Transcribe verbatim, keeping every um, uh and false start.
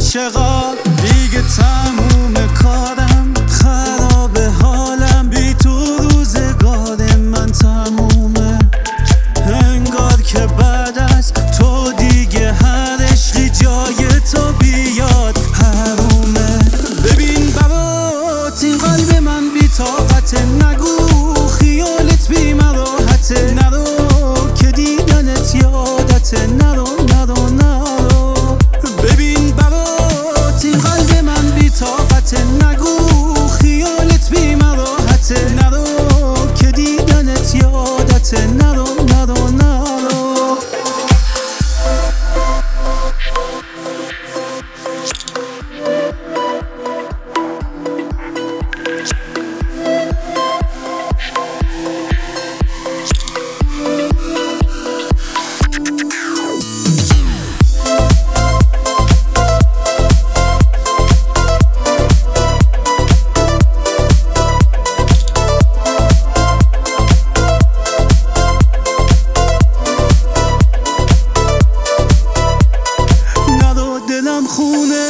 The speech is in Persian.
عاشقا دیگه تموم کارم، خراب حالم، بی تو روزگار من تمومه. انگار که بعد از تو دیگه هر عشقی جای تو بیاد حرومه. ببین برات این قلب من بی طاقته، نگو خیالت بی مراحته، نرو که دیدنت یادته، نرو نرو نرو. ببین برات این قلب من بی طاقته، نگو خیالت بی مراحته، نرو که دیدنت یادته، نرو نرو نرو. دلم خونه